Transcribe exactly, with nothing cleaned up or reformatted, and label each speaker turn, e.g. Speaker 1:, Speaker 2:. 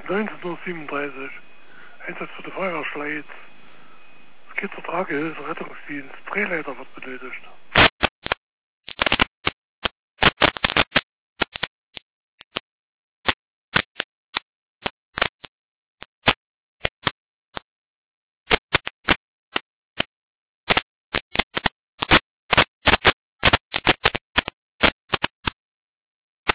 Speaker 1: neunzehn Uhr siebenunddreißig. Einsatz für die Feuerwehr Schleiz. Es geht zur Tragehilfe, Rettungsdienst. Drehleiter wird benötigt.